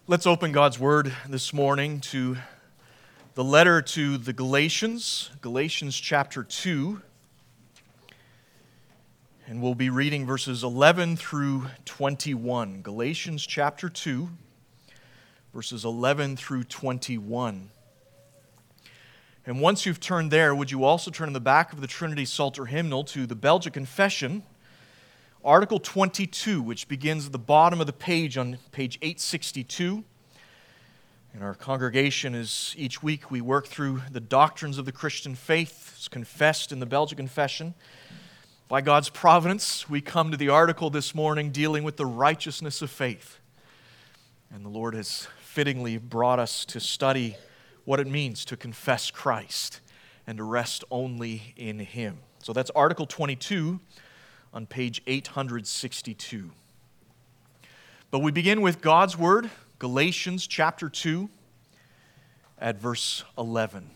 Let's open God's Word this morning to the letter to the Galatians, Galatians chapter 2. And we'll be reading verses 11 through 21. Galatians chapter 2, verses 11 through 21. And once you've turned there, would you also turn in the back of the Trinity Psalter hymnal to the Belgic Confession, Article 22, which begins at the bottom of the page on page 862. In our congregation, as each week we work through the doctrines of the Christian faith, as confessed in the Belgic Confession. By God's providence, we come to the article this morning dealing with the righteousness of faith. And the Lord has fittingly brought us to study what it means to confess Christ and to rest only in Him. So that's Article 22 on page 862. But we begin with God's Word, Galatians chapter 2, at verse 11.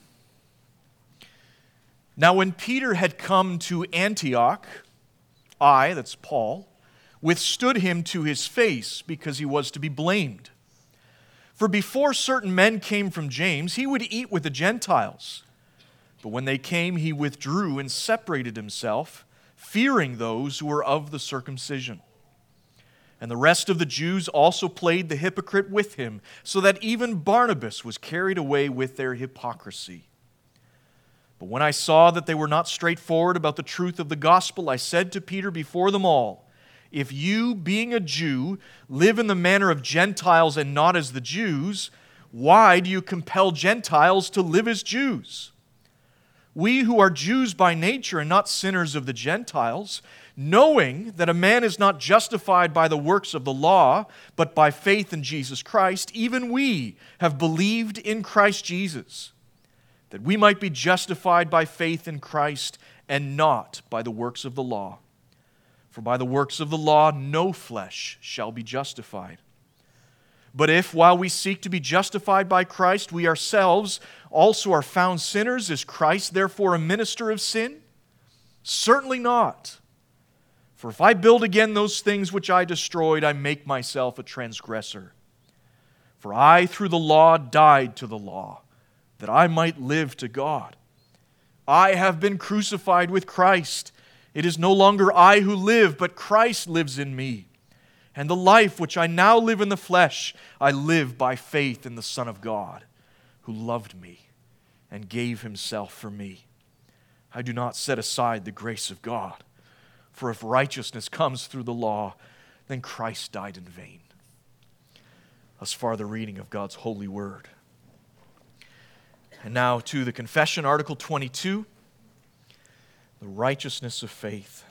Now when Peter had come to Antioch, I, that's Paul, withstood him to his face because he was to be blamed. For before certain men came from James, he would eat with the Gentiles. But when they came, he withdrew and separated himself, fearing those who were of the circumcision. And the rest of the Jews also played the hypocrite with him, so that even Barnabas was carried away with their hypocrisy. But when I saw that they were not straightforward about the truth of the gospel, I said to Peter before them all, if you, being a Jew, live in the manner of Gentiles and not as the Jews, why do you compel Gentiles to live as Jews? We who are Jews by nature and not sinners of the Gentiles, knowing that a man is not justified by the works of the law, but by faith in Jesus Christ, even we have believed in Christ Jesus, that we might be justified by faith in Christ and not by the works of the law. For by the works of the law no flesh shall be justified. But if, while we seek to be justified by Christ, we ourselves also are found sinners, is Christ therefore a minister of sin? Certainly not. For if I build again those things which I destroyed, I make myself a transgressor. For I, through the law, died to the law, that I might live to God. I have been crucified with Christ. It is no longer I who live, but Christ lives in me. And the life which I now live in the flesh, I live by faith in the Son of God, who loved me and gave Himself for me. I do not set aside the grace of God, for if righteousness comes through the law, then Christ died in vain. Thus far the reading of God's holy word. And now to the confession, Article 22, the righteousness of faith.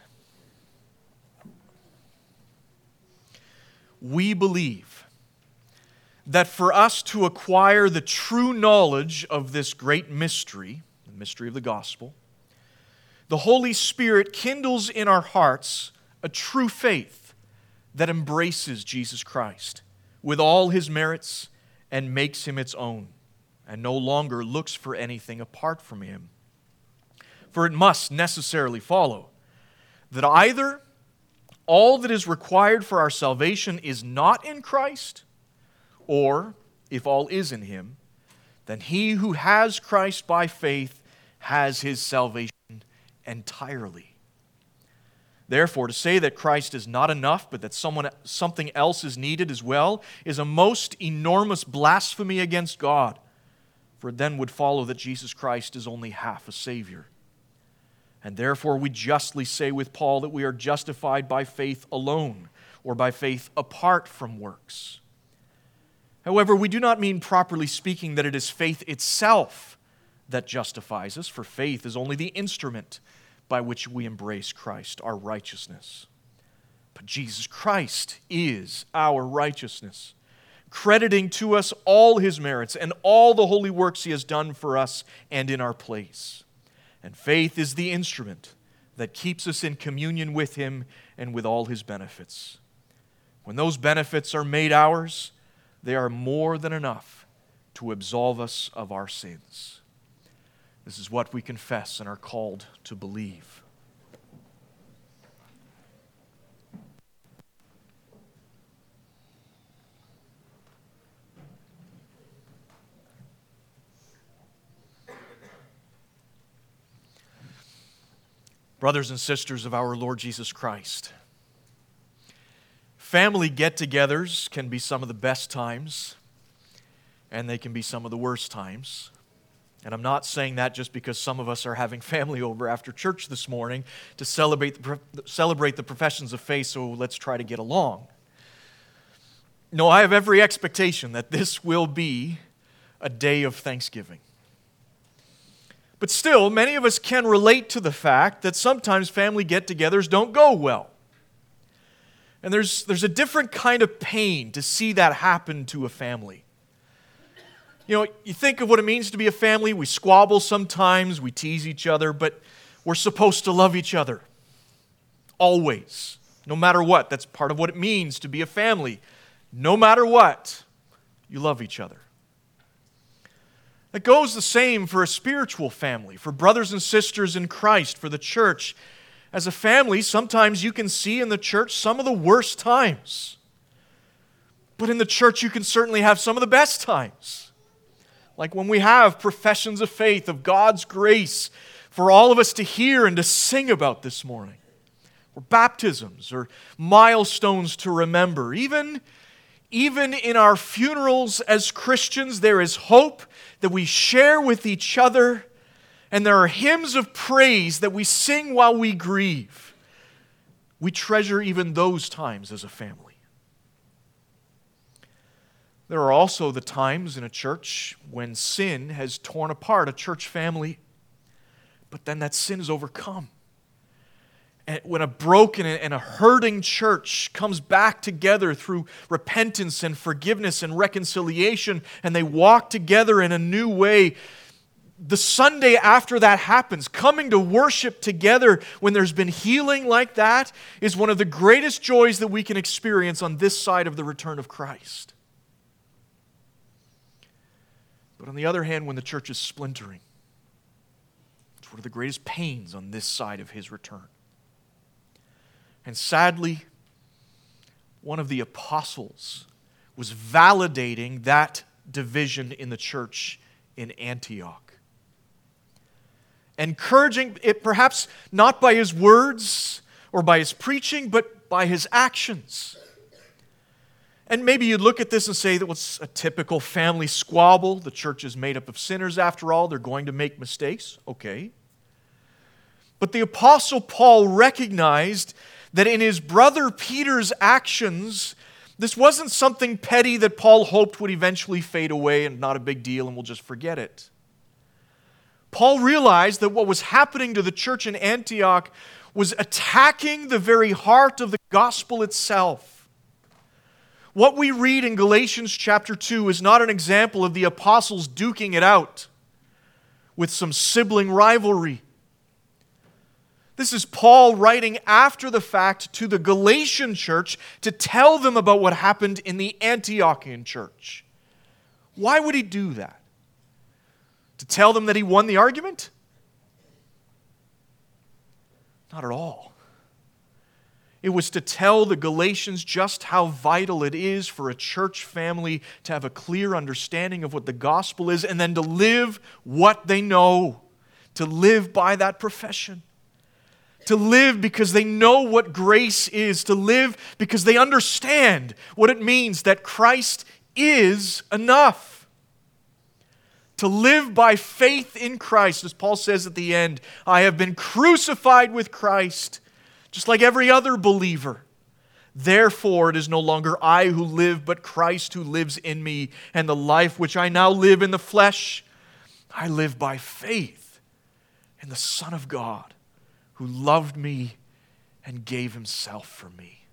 We believe that for us to acquire the true knowledge of this great mystery, the mystery of the gospel, the Holy Spirit kindles in our hearts a true faith that embraces Jesus Christ with all His merits and makes Him its own, and no longer looks for anything apart from Him. For it must necessarily follow that either all that is required for our salvation is not in Christ, or, if all is in Him, then he who has Christ by faith has his salvation entirely. Therefore, to say that Christ is not enough, but that something else is needed as well, is a most enormous blasphemy against God, for it then would follow that Jesus Christ is only half a Savior. And therefore we justly say with Paul that we are justified by faith alone, or by faith apart from works. However, we do not mean, properly speaking, that it is faith itself that justifies us, for faith is only the instrument by which we embrace Christ, our righteousness. But Jesus Christ is our righteousness, crediting to us all His merits and all the holy works He has done for us and in our place. And faith is the instrument that keeps us in communion with Him and with all His benefits. When those benefits are made ours, they are more than enough to absolve us of our sins. This is what we confess and are called to believe. Brothers and sisters of our Lord Jesus Christ, family get-togethers can be some of the best times, and they can be some of the worst times. And I'm not saying that just because some of us are having family over after church this morning to celebrate the professions of faith, so let's try to get along. No, I have every expectation that this will be a day of thanksgiving. But still, many of us can relate to the fact that sometimes family get-togethers don't go well. And there's a different kind of pain to see that happen to a family. You know, you think of what it means to be a family. We squabble sometimes, we tease each other, but we're supposed to love each other. Always. No matter what. That's part of what it means to be a family. No matter what, you love each other. It goes the same for a spiritual family, for brothers and sisters in Christ, for the church. As a family, sometimes you can see in the church some of the worst times. But in the church, you can certainly have some of the best times. Like when we have professions of faith, of God's grace for all of us to hear and to sing about this morning. Or baptisms, or milestones to remember. Even in our funerals as Christians, there is hope that we share with each other, and there are hymns of praise that we sing while we grieve. We treasure even those times as a family. There are also the times in a church when sin has torn apart a church family, but then that sin is overcome. And when a broken and a hurting church comes back together through repentance and forgiveness and reconciliation, and they walk together in a new way, the Sunday after that happens, coming to worship together when there's been healing like that is one of the greatest joys that we can experience on this side of the return of Christ. But on the other hand, when the church is splintering, it's one of the greatest pains on this side of His return. And sadly, one of the apostles was validating that division in the church in Antioch. Encouraging it, perhaps not by his words or by his preaching, but by his actions. And maybe you'd look at this and say that was a typical family squabble. The church is made up of sinners after all. They're going to make mistakes. Okay. But the Apostle Paul recognized that in his brother Peter's actions, this wasn't something petty that Paul hoped would eventually fade away and not a big deal and we'll just forget it. Paul realized that what was happening to the church in Antioch was attacking the very heart of the gospel itself. What we read in Galatians chapter 2 is not an example of the apostles duking it out with some sibling rivalry. This is Paul writing after the fact to the Galatian church to tell them about what happened in the Antiochian church. Why would he do that? To tell them that he won the argument? Not at all. It was to tell the Galatians just how vital it is for a church family to have a clear understanding of what the gospel is and then to live what they know, to live by that profession. To live because they know what grace is. To live because they understand what it means that Christ is enough. To live by faith in Christ, as Paul says at the end, I have been crucified with Christ, just like every other believer. Therefore, it is no longer I who live, but Christ who lives in me. And the life which I now live in the flesh, I live by faith in the Son of God, who loved me and gave Himself for me.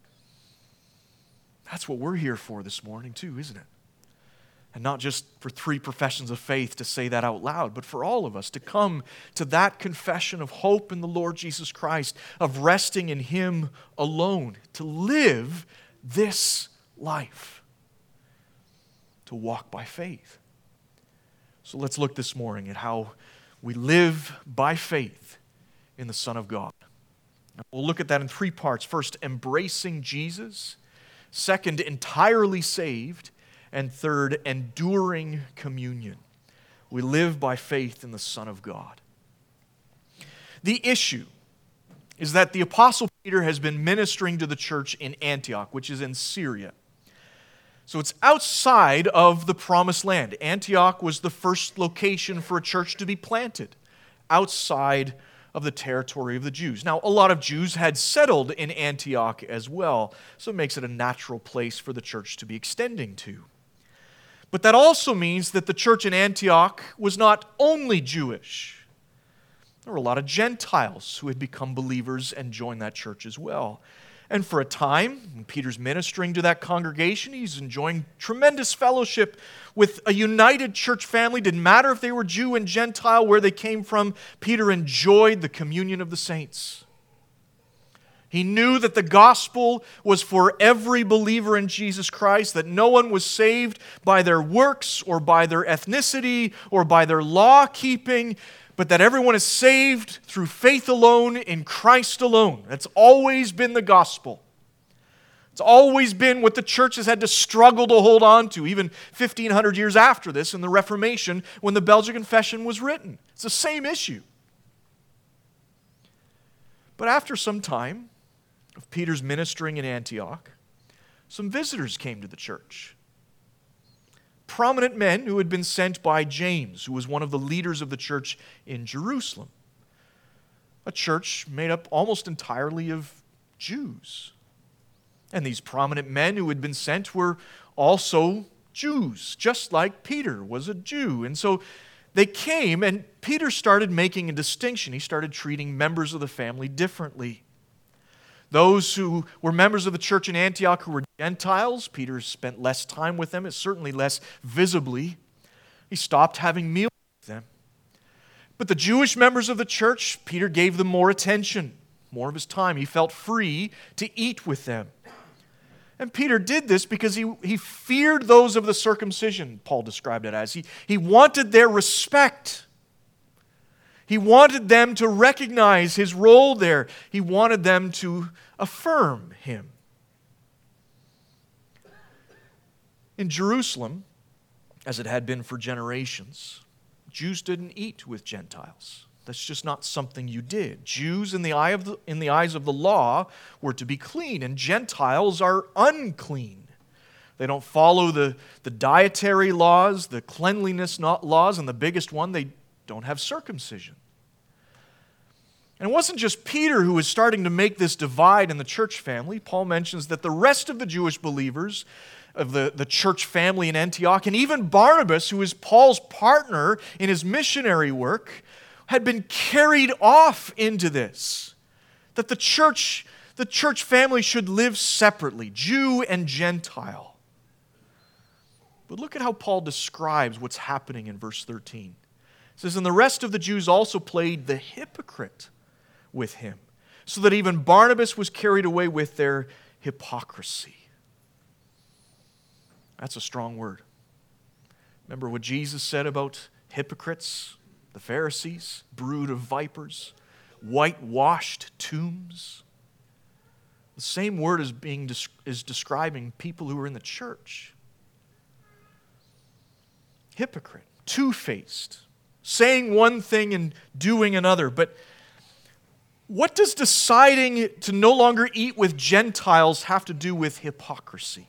That's what we're here for this morning too, isn't it? And not just for 3 professions of faith to say that out loud, but for all of us to come to that confession of hope in the Lord Jesus Christ, of resting in Him alone, to live this life, to walk by faith. So let's look this morning at how we live by faith in the Son of God. We'll look at that in 3 parts. First, embracing Jesus. Second, entirely saved. And third, enduring communion. We live by faith in the Son of God. The issue is that the Apostle Peter has been ministering to the church in Antioch, which is in Syria. So it's outside of the Promised Land. Antioch was the first location for a church to be planted, outside of the territory of the Jews. Now, a lot of Jews had settled in Antioch as well, so it makes it a natural place for the church to be extending to. But that also means that the church in Antioch was not only Jewish. There were a lot of Gentiles who had become believers and joined that church as well. And for a time, when Peter's ministering to that congregation, he's enjoying tremendous fellowship with a united church family. Didn't matter if they were Jew and Gentile, where they came from, Peter enjoyed the communion of the saints. He knew that the gospel was for every believer in Jesus Christ, that no one was saved by their works or by their ethnicity or by their law keeping, but that everyone is saved through faith alone in Christ alone. That's always been the gospel. It's always been what the church has had to struggle to hold on to, even 1,500 years after this in the Reformation when the Belgian Confession was written. It's the same issue. But after some time of Peter's ministering in Antioch, some visitors came to the church. Prominent men who had been sent by James, who was one of the leaders of the church in Jerusalem. A church made up almost entirely of Jews. And these prominent men who had been sent were also Jews, just like Peter was a Jew. And so they came, and Peter started making a distinction. He started treating members of the family differently. Those who were members of the church in Antioch who were Gentiles, Peter spent less time with them, certainly less visibly. He stopped having meals with them. But the Jewish members of the church, Peter gave them more attention, more of his time. He felt free to eat with them. And Peter did this because he feared those of the circumcision, Paul described it as. He wanted their respect. He wanted them to recognize his role there. He wanted them to affirm him. In Jerusalem, as it had been for generations, Jews didn't eat with Gentiles. That's just not something you did. Jews in the eyes of the law were to be clean, and Gentiles are unclean. They don't follow the dietary laws, the cleanliness laws, and the biggest one, they don't have circumcision. And it wasn't just Peter who was starting to make this divide in the church family. Paul mentions that the rest of the Jewish believers of the church family in Antioch, and even Barnabas, who is Paul's partner in his missionary work, had been carried off into this. That the church family should live separately, Jew and Gentile. But look at how Paul describes what's happening in verse 13. It says, "And the rest of the Jews also played the hypocrite with him, so that even Barnabas was carried away with their hypocrisy." That's a strong word. Remember what Jesus said about hypocrites, the Pharisees, brood of vipers, whitewashed tombs? The same word is describing people who are in the church. Hypocrite, two-faced, saying one thing and doing another. But what does deciding to no longer eat with Gentiles have to do with hypocrisy?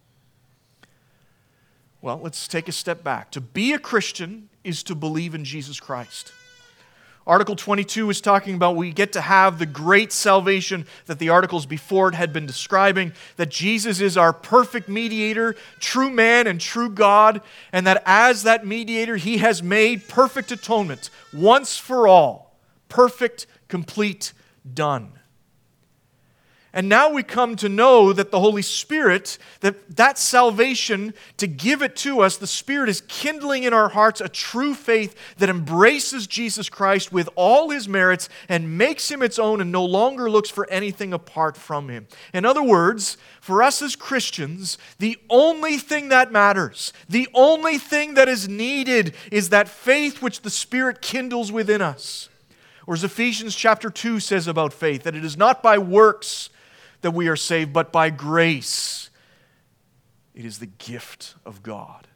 Well, let's take a step back. To be a Christian is to believe in Jesus Christ. Article 22 is talking about we get to have the great salvation that the articles before it had been describing, that Jesus is our perfect mediator, true man and true God, and that as that mediator, he has made perfect atonement once for all. Perfect, complete, done. And now we come to know that the Holy Spirit, that salvation, to give it to us, the Spirit is kindling in our hearts a true faith that embraces Jesus Christ with all his merits and makes him its own and no longer looks for anything apart from him. In other words, for us as Christians, the only thing that matters, the only thing that is needed is that faith which the Spirit kindles within us. Or as Ephesians chapter 2 says about faith, that it is not by works that we are saved, but by grace. It is the gift of God.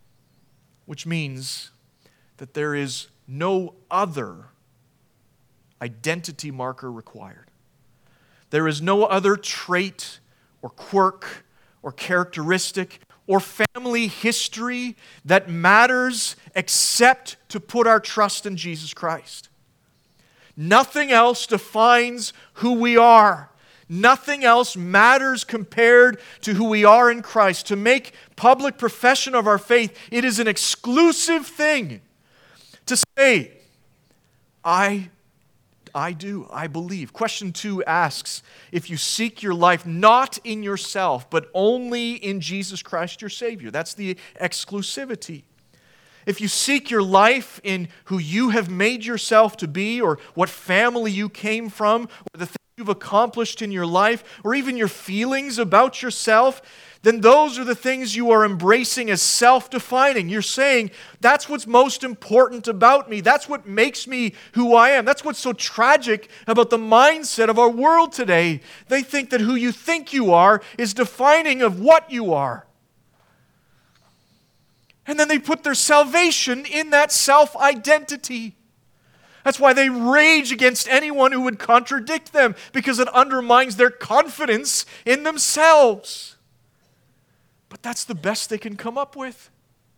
Which means that there is no other identity marker required. There is no other trait or quirk or characteristic or family history that matters except to put our trust in Jesus Christ. Nothing else defines who we are. Nothing else matters compared to who we are in Christ. To make public profession of our faith, it is an exclusive thing to say, I believe. Question 2 asks, if you seek your life not in yourself, but only in Jesus Christ your Savior. That's the exclusivity. If you seek your life in who you have made yourself to be, or what family you came from, or the things you've accomplished in your life, or even your feelings about yourself, then those are the things you are embracing as self-defining. You're saying, that's what's most important about me. That's what makes me who I am. That's what's so tragic about the mindset of our world today. They think that who you think you are is defining of what you are. And then they put their salvation in that self-identity. That's why they rage against anyone who would contradict them, because it undermines their confidence in themselves. But that's the best they can come up with.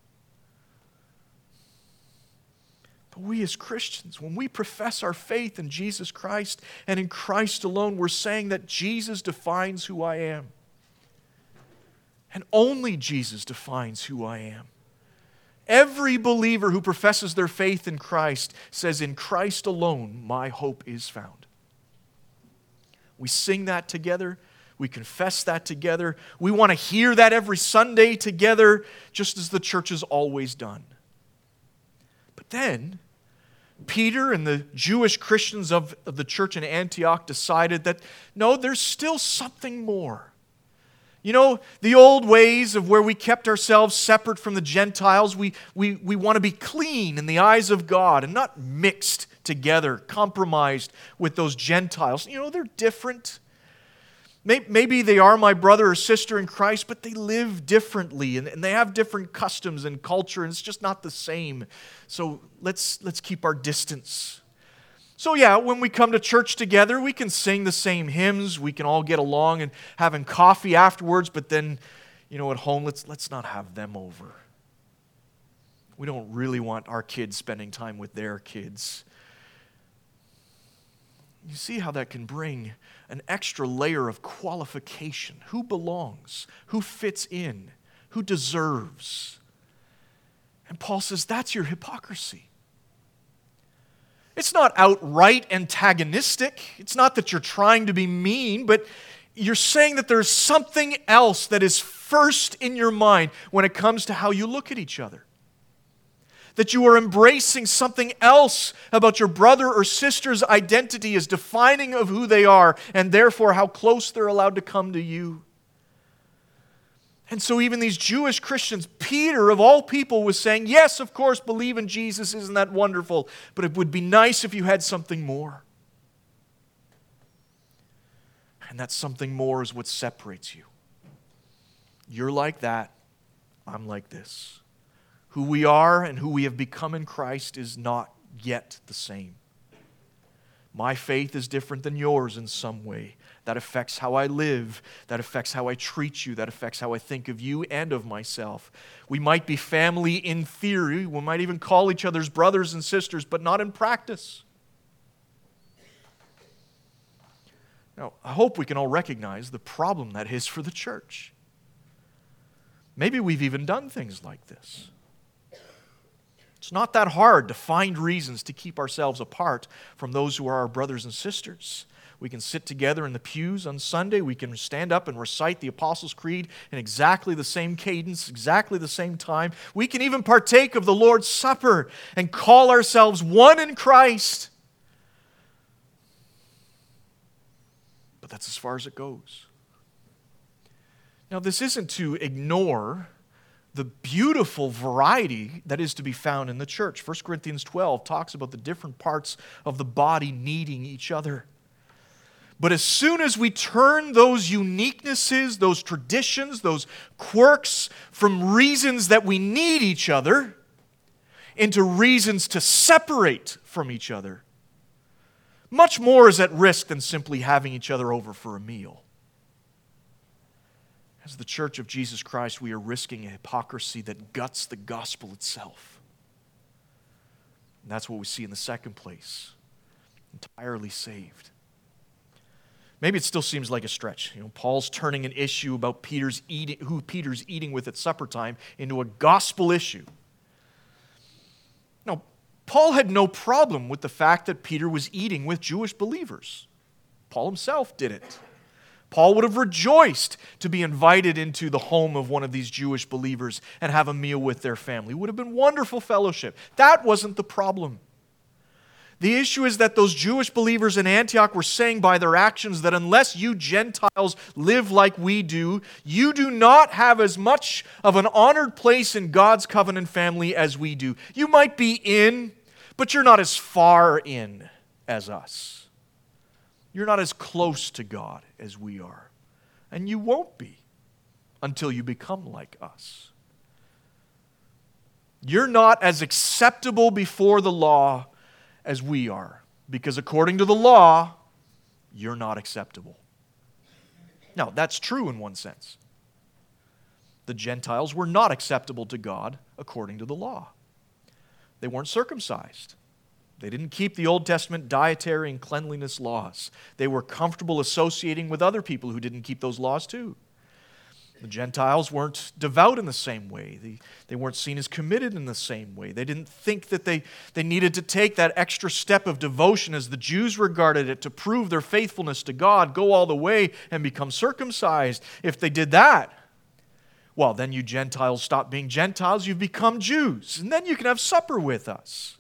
But we as Christians, when we profess our faith in Jesus Christ and in Christ alone, we're saying that Jesus defines who I am. And only Jesus defines who I am. Every believer who professes their faith in Christ says, in Christ alone, my hope is found. We sing that together. We confess that together. We want to hear that every Sunday together, just as the church has always done. But then, Peter and the Jewish Christians of the church in Antioch decided that, no, there's still something more. You know, the old ways of where we kept ourselves separate from the Gentiles, we want to be clean in the eyes of God and not mixed together, compromised with those Gentiles. You know, they're different. Maybe they are my brother or sister in Christ, but they live differently and they have different customs and culture, and it's just not the same. So let's keep our distance. So yeah, when we come to church together, we can sing the same hymns, we can all get along and having coffee afterwards, but then, you know, at home, let's not have them over. We don't really want our kids spending time with their kids. You see how that can bring an extra layer of qualification. Who belongs? Who fits in? Who deserves? And Paul says that's your hypocrisy. It's not outright antagonistic. It's not that you're trying to be mean, but you're saying that there's something else that is first in your mind when it comes to how you look at each other. That you are embracing something else about your brother or sister's identity as defining of who they are, and therefore how close they're allowed to come to you. And so even these Jewish Christians, Peter of all people was saying, yes, of course, believe in Jesus, isn't that wonderful? But it would be nice if you had something more. And that something more is what separates you. You're like that, I'm like this. Who we are and who we have become in Christ is not yet the same. My faith is different than yours in some way. That affects how I live. That affects how I treat you. That affects how I think of you and of myself. We might be family in theory. We might even call each other's brothers and sisters, but not in practice. Now, I hope we can all recognize the problem that is for the church. Maybe we've even done things like this. It's not that hard to find reasons to keep ourselves apart from those who are our brothers and sisters. We can sit together in the pews on Sunday. We can stand up and recite the Apostles' Creed in exactly the same cadence, exactly the same time. We can even partake of the Lord's Supper and call ourselves one in Christ. But that's as far as it goes. Now, this isn't to ignore the beautiful variety that is to be found in the church. 1 Corinthians 12 talks about the different parts of the body needing each other. But as soon as we turn those uniquenesses, those traditions, those quirks from reasons that we need each other into reasons to separate from each other, Much more is at risk than simply having each other over for a meal. As the Church of Jesus Christ, we are risking a hypocrisy that guts the gospel itself. And that's what we see in the second place. Entirely saved. Maybe it still seems like a stretch. Paul's turning an issue about who Peter's eating with at supper time into a gospel issue. Now, Paul had no problem with the fact that Peter was eating with Jewish believers. Paul himself did it. Paul would have rejoiced to be invited into the home of one of these Jewish believers and have a meal with their family. It would have been wonderful fellowship. That wasn't the problem. The issue is that those Jewish believers in Antioch were saying by their actions that unless you Gentiles live like we do, you do not have as much of an honored place in God's covenant family as we do. You might be in, but you're not as far in as us. You're not as close to God as we are. And you won't be until you become like us. You're not as acceptable before the law as we are, because according to the law, you're not acceptable. Now, that's true in one sense. The Gentiles were not acceptable to God according to the law. They weren't circumcised. They didn't keep the Old Testament dietary and cleanliness laws. They were comfortable associating with other people who didn't keep those laws too. The Gentiles weren't devout in the same way. They weren't seen as committed in the same way. They didn't think that they needed to take that extra step of devotion as the Jews regarded it to prove their faithfulness to God, go all the way and become circumcised. If they did that, well, then you Gentiles stop being Gentiles, you've become Jews, and then you can have supper with us.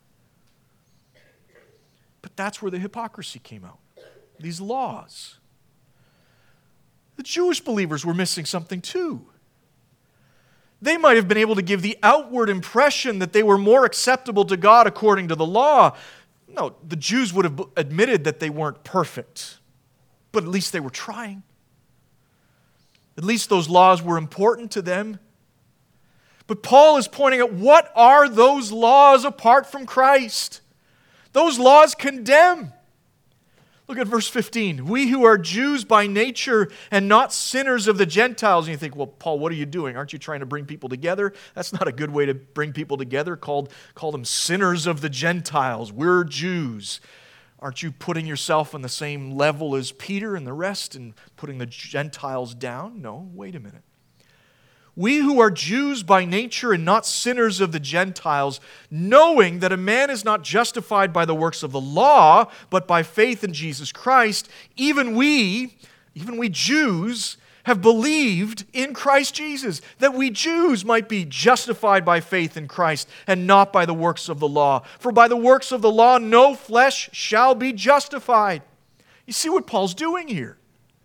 But that's where the hypocrisy came out. These laws. The Jewish believers were missing something too. They might have been able to give the outward impression that they were more acceptable to God according to the law. No, the Jews would have admitted that they weren't perfect, but at least they were trying. At least those laws were important to them. But Paul is pointing out, what are those laws apart from Christ? Those laws condemn. Look at verse 15. We who are Jews by nature and not sinners of the Gentiles. And you think, well, Paul, what are you doing? Aren't you trying to bring people together? That's not a good way to bring people together. Call them sinners of the Gentiles. We're Jews. Aren't you putting yourself on the same level as Peter and the rest and putting the Gentiles down? No, wait a minute. We who are Jews by nature and not sinners of the Gentiles, knowing that a man is not justified by the works of the law, but by faith in Jesus Christ, even we Jews, have believed in Christ Jesus, that we Jews might be justified by faith in Christ and not by the works of the law. For by the works of the law no flesh shall be justified. You see what Paul's doing here?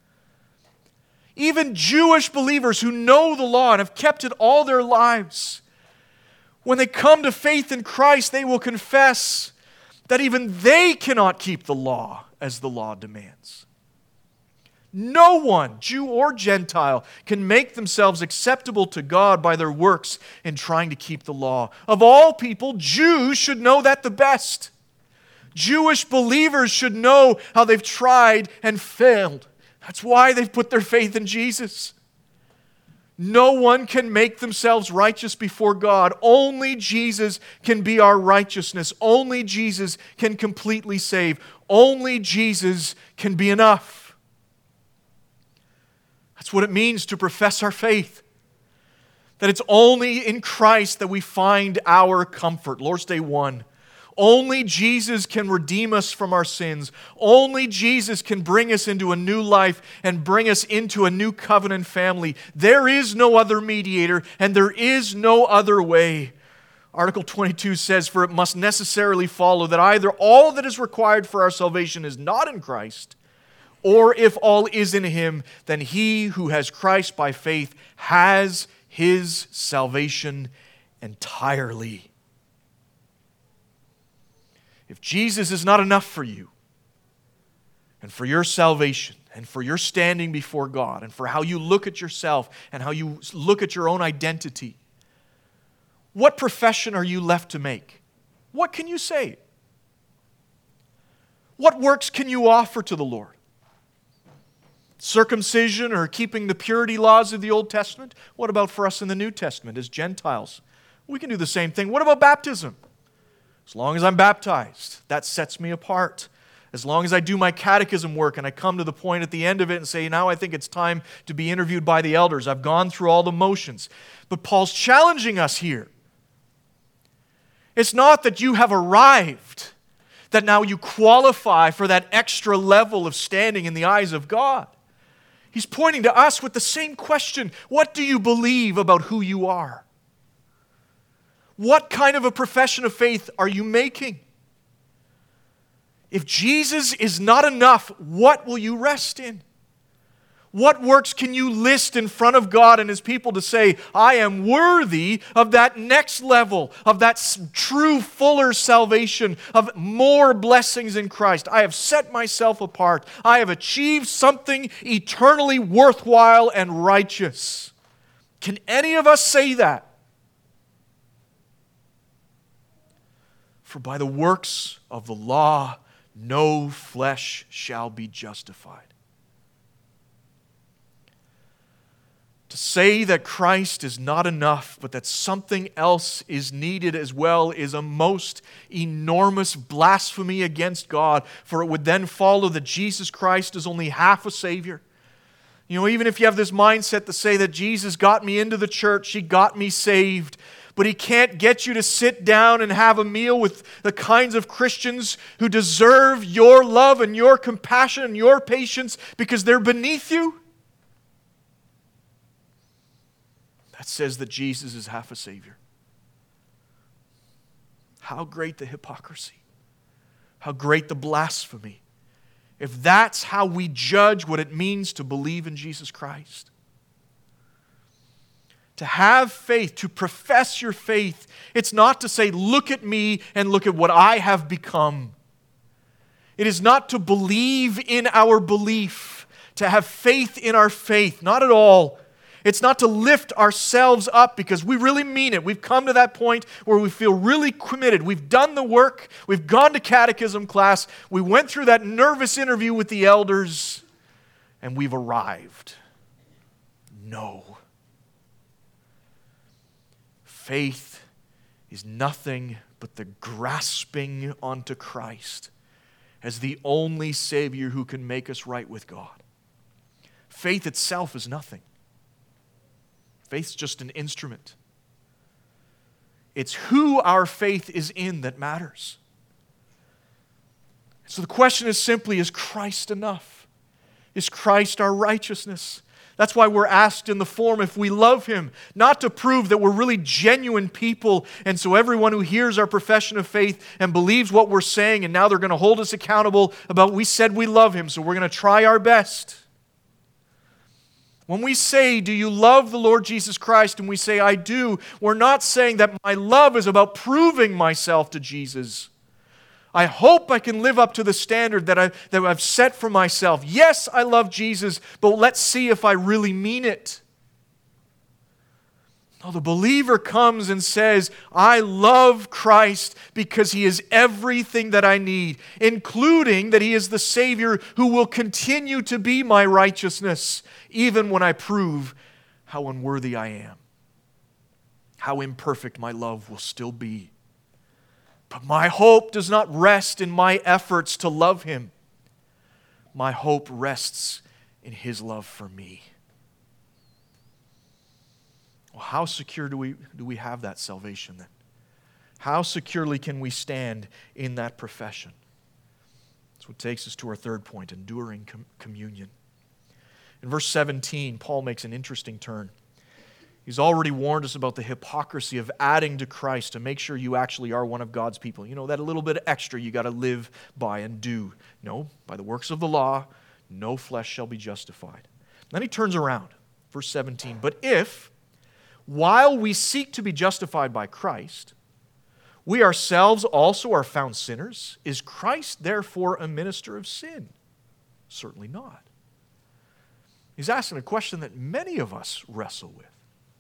Even Jewish believers who know the law and have kept it all their lives, when they come to faith in Christ, they will confess that even they cannot keep the law as the law demands. No one, Jew or Gentile, can make themselves acceptable to God by their works in trying to keep the law. Of all people, Jews should know that the best. Jewish believers should know how they've tried and failed. That's why they've put their faith in Jesus. No one can make themselves righteous before God. Only Jesus can be our righteousness. Only Jesus can completely save. Only Jesus can be enough. That's what it means to profess our faith. That it's only in Christ that we find our comfort. Lord's Day 1. Only Jesus can redeem us from our sins. Only Jesus can bring us into a new life and bring us into a new covenant family. There is no other mediator and there is no other way. Article 22 says, for it must necessarily follow that either all that is required for our salvation is not in Christ, or if all is in Him, then he who has Christ by faith has his salvation entirely. If Jesus is not enough for you, and for your salvation, and for your standing before God, and for how you look at yourself, and how you look at your own identity, what profession are you left to make? What can you say? What works can you offer to the Lord? Circumcision or keeping the purity laws of the Old Testament? What about for us in the New Testament as Gentiles? We can do the same thing. What about baptism? As long as I'm baptized, that sets me apart. As long as I do my catechism work and I come to the point at the end of it and say, now I think it's time to be interviewed by the elders. I've gone through all the motions. But Paul's challenging us here. It's not that you have arrived, that now you qualify for that extra level of standing in the eyes of God. He's pointing to us with the same question. What do you believe about who you are? What kind of a profession of faith are you making? If Jesus is not enough, what will you rest in? What works can you list in front of God and His people to say, I am worthy of that next level, of that true, fuller salvation, of more blessings in Christ. I have set myself apart. I have achieved something eternally worthwhile and righteous. Can any of us say that? For by the works of the law, no flesh shall be justified. To say that Christ is not enough, but that something else is needed as well, is a most enormous blasphemy against God, for it would then follow that Jesus Christ is only half a Savior. You know, even if you have this mindset to say that Jesus got me into the church, He got me saved, but He can't get you to sit down and have a meal with the kinds of Christians who deserve your love and your compassion and your patience because they're beneath you. That says that Jesus is half a Savior. How great the hypocrisy. How great the blasphemy. If that's how we judge what it means to believe in Jesus Christ. To have faith, to profess your faith, it's not to say, look at me and look at what I have become. It is not to believe in our belief, to have faith in our faith, not at all. It's not to lift ourselves up because we really mean it. We've come to that point where we feel really committed. We've done the work. We've gone to catechism class. We went through that nervous interview with the elders, and we've arrived. No. Faith is nothing but the grasping onto Christ as the only Savior who can make us right with God. Faith itself is nothing. Faith's just an instrument. It's who our faith is in that matters. So the question is simply, is Christ enough? Is Christ our righteousness? That's why we're asked in the form if we love Him, not to prove that we're really genuine people, and so everyone who hears our profession of faith and believes what we're saying, and now they're going to hold us accountable about we said we love Him, so we're going to try our best. When we say, do you love the Lord Jesus Christ, and we say, I do, we're not saying that my love is about proving myself to Jesus. I hope I can live up to the standard that I've set for myself. Yes, I love Jesus, but let's see if I really mean it. No, the believer comes and says, I love Christ because He is everything that I need, including that He is the Savior who will continue to be my righteousness, even when I prove how unworthy I am, how imperfect my love will still be. But my hope does not rest in my efforts to love Him. My hope rests in His love for me. Well, how secure do we have that salvation then? How securely can we stand in that profession? That's what takes us to our third point, enduring communion. In verse 17, Paul makes an interesting turn. He's already warned us about the hypocrisy of adding to Christ to make sure you actually are one of God's people. You know, that a little bit extra you got to live by and do. No, by the works of the law, no flesh shall be justified. Then he turns around, verse 17. But if, while we seek to be justified by Christ, we ourselves also are found sinners, is Christ therefore a minister of sin? Certainly not. He's asking a question that many of us wrestle with.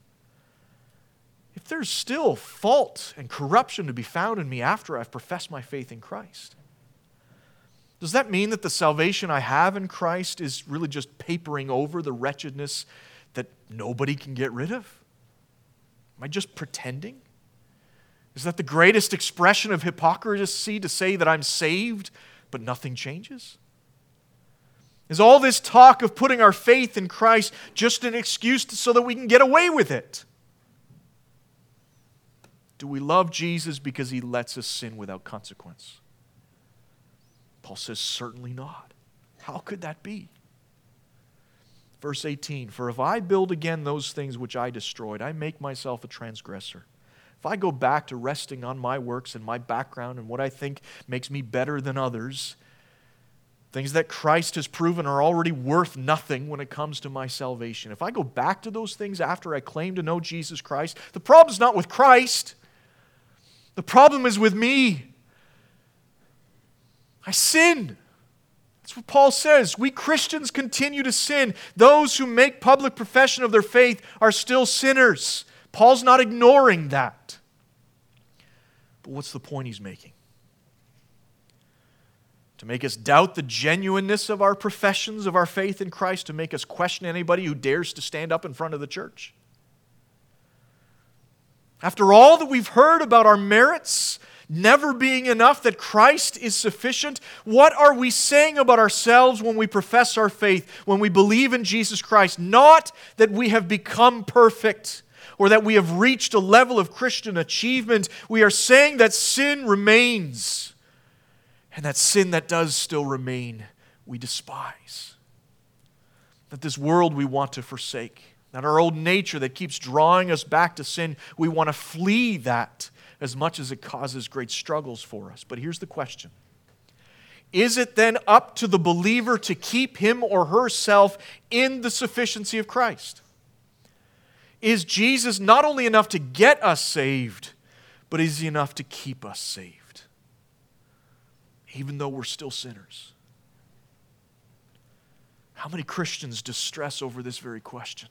If there's still fault and corruption to be found in me after I've professed my faith in Christ, Does that mean that the salvation I have in Christ is really just papering over the wretchedness that nobody can get rid of? Am I just pretending? Is that the greatest expression of hypocrisy to say that I'm saved, but nothing changes? Is all this talk of putting our faith in Christ just an excuse so that we can get away with it? Do we love Jesus because He lets us sin without consequence? Paul says, certainly not. How could that be? Verse 18, for if I build again those things which I destroyed, I make myself a transgressor. If I go back to resting on my works and my background and what I think makes me better than others, things that Christ has proven are already worth nothing when it comes to my salvation. If I go back to those things after I claim to know Jesus Christ, the problem's not with Christ. The problem is with me. I sin. That's what Paul says. We Christians continue to sin. Those who make public profession of their faith are still sinners. Paul's not ignoring that. But what's the point he's making? To make us doubt the genuineness of our professions of our faith in Christ, to make us question anybody who dares to stand up in front of the church. After all that we've heard about our merits never being enough, that Christ is sufficient, what are we saying about ourselves when we profess our faith, when we believe in Jesus Christ? Not that we have become perfect or that we have reached a level of Christian achievement. We are saying that sin remains, and that sin that does still remain, we despise. That this world we want to forsake. That our old nature that keeps drawing us back to sin, we want to flee that as much as it causes great struggles for us. But here's the question. Is it then up to the believer to keep him or herself in the sufficiency of Christ? Is Jesus not only enough to get us saved, but is He enough to keep us saved? Even though we're still sinners. How many Christians distress over this very question?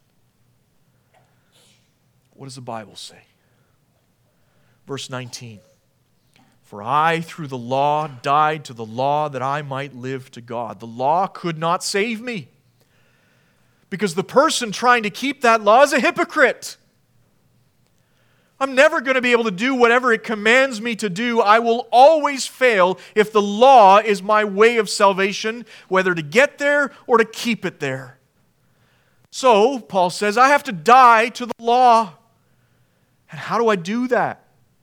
What does the Bible say? Verse 19, for I through the law died to the law that I might live to God. The law could not save me because the person trying to keep that law is a hypocrite. I'm never going to be able to do whatever it commands me to do. I will always fail if the law is my way of salvation, whether to get there or to keep it there. So, Paul says, I have to die to the law. And how do I do that?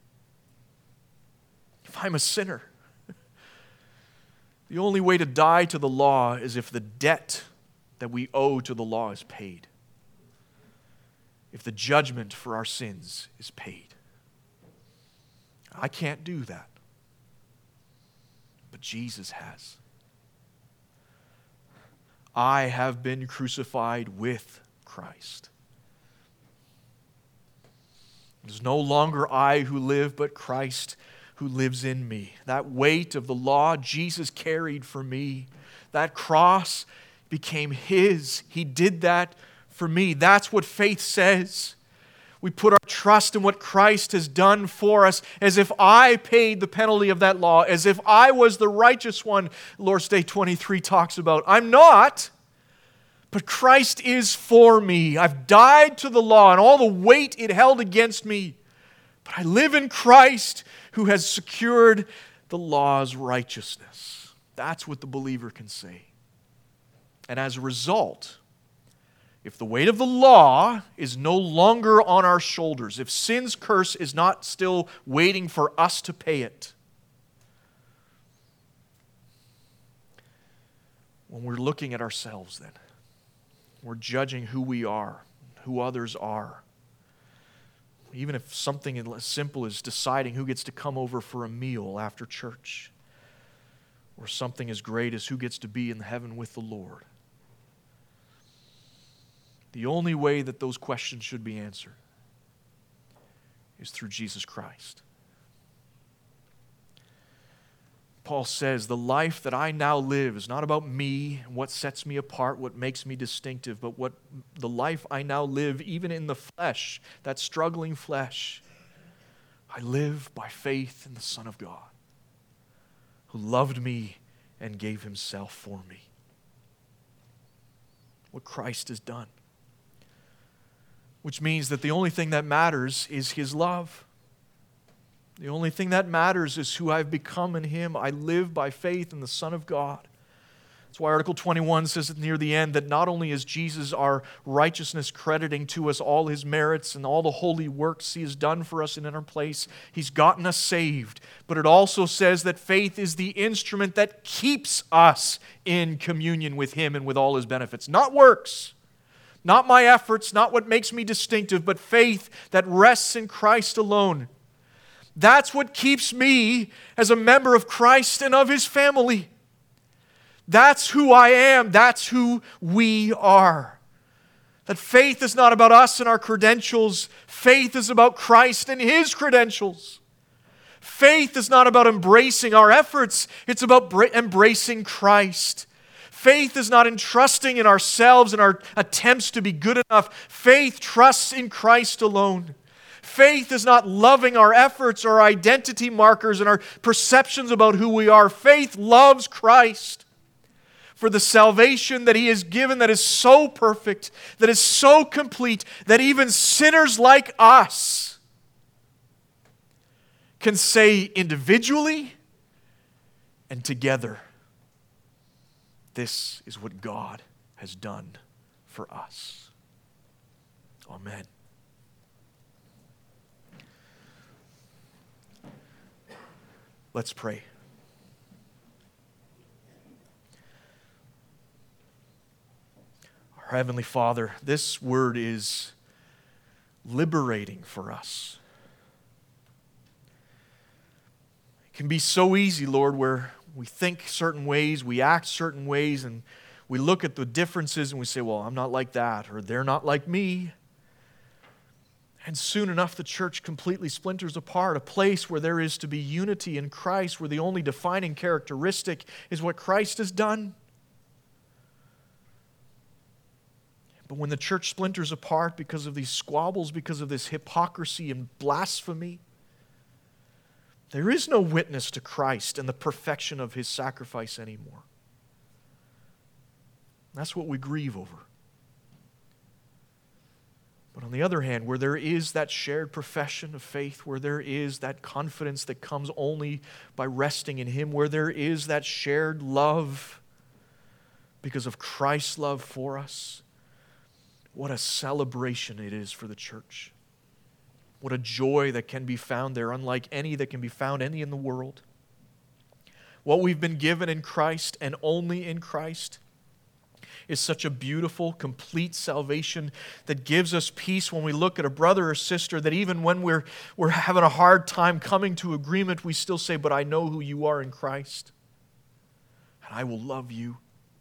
If I'm a sinner. The only way to die to the law is if the debt that we owe to the law is paid. If the judgment for our sins is paid. I can't do that. But Jesus has. I have been crucified with Christ. It is no longer I who live, but Christ who lives in me. That weight of the law Jesus carried for me. That cross became His. He did that for me. That's what faith says. We put our trust in what Christ has done for us, as if I paid the penalty of that law, as if I was the righteous one, Lord's Day 23 talks about. I'm not, but Christ is for me. I've died to the law and all the weight it held against me, but I live in Christ who has secured the law's righteousness. That's what the believer can say. And as a result, if the weight of the law is no longer on our shoulders, if sin's curse is not still waiting for us to pay it, when we're looking at ourselves then, we're judging who we are, who others are. Even if something as simple as deciding who gets to come over for a meal after church, or something as great as who gets to be in heaven with the Lord. The only way that those questions should be answered is through Jesus Christ. Paul says, the life that I now live is not about me and what sets me apart, what makes me distinctive, but what the life I now live, even in the flesh, that struggling flesh, I live by faith in the Son of God, who loved me and gave himself for me. What Christ has done. Which means that the only thing that matters is his love. The only thing that matters is who I've become in him. I live by faith in the Son of God. That's why Article 21 says at near the end that not only is Jesus our righteousness, crediting to us all his merits and all the holy works he has done for us in our place, he's gotten us saved. But it also says that faith is the instrument that keeps us in communion with him and with all his benefits. Not works, not my efforts, not what makes me distinctive, but faith that rests in Christ alone. That's what keeps me as a member of Christ and of his family. That's who I am. That's who we are. That faith is not about us and our credentials. Faith is about Christ and his credentials. Faith is not about embracing our efforts. It's about embracing Christ. Faith is not entrusting in ourselves and our attempts to be good enough. Faith trusts in Christ alone. Faith is not loving our efforts, our identity markers, and our perceptions about who we are. Faith loves Christ for the salvation that he has given that is so perfect, that is so complete, that even sinners like us can say individually and together, this is what God has done for us. Amen. Let's pray. Our Heavenly Father, this word is liberating for us. It can be so easy, Lord, where we think certain ways, we act certain ways, and we look at the differences and we say, well, I'm not like that, or they're not like me. And soon enough, the church completely splinters apart, a place where there is to be unity in Christ, where the only defining characteristic is what Christ has done. But when the church splinters apart because of these squabbles, because of this hypocrisy and blasphemy, there is no witness to Christ and the perfection of his sacrifice anymore. That's what we grieve over. But on the other hand, where there is that shared profession of faith, where there is that confidence that comes only by resting in him, where there is that shared love because of Christ's love for us, what a celebration it is for the church. What a joy that can be found there, unlike any that can be found any in the world. What we've been given in Christ and only in Christ is such a beautiful, complete salvation that gives us peace when we look at a brother or sister, that even when we're having a hard time coming to agreement, we still say, but I know who you are in Christ, and I will love you.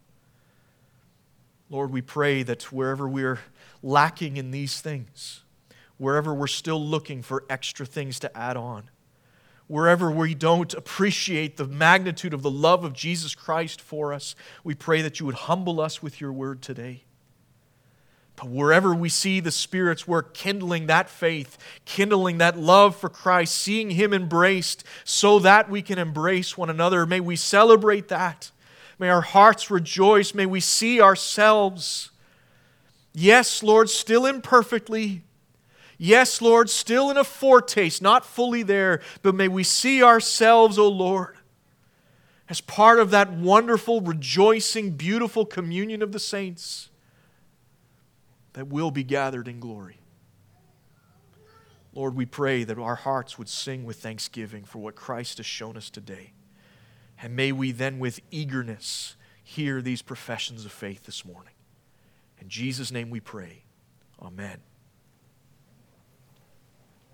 Lord, we pray that wherever we're lacking in these things, wherever we're still looking for extra things to add on, wherever we don't appreciate the magnitude of the love of Jesus Christ for us, we pray that you would humble us with your word today. But wherever we see the Spirit's work kindling that faith, kindling that love for Christ, seeing him embraced so that we can embrace one another, may we celebrate that. May our hearts rejoice. May we see ourselves, yes, Lord, still imperfectly. Yes, Lord, still in a foretaste, not fully there, but may we see ourselves, O Lord, as part of that wonderful, rejoicing, beautiful communion of the saints that will be gathered in glory. Lord, we pray that our hearts would sing with thanksgiving for what Christ has shown us today. And may we then with eagerness hear these professions of faith this morning. In Jesus' name we pray. Amen.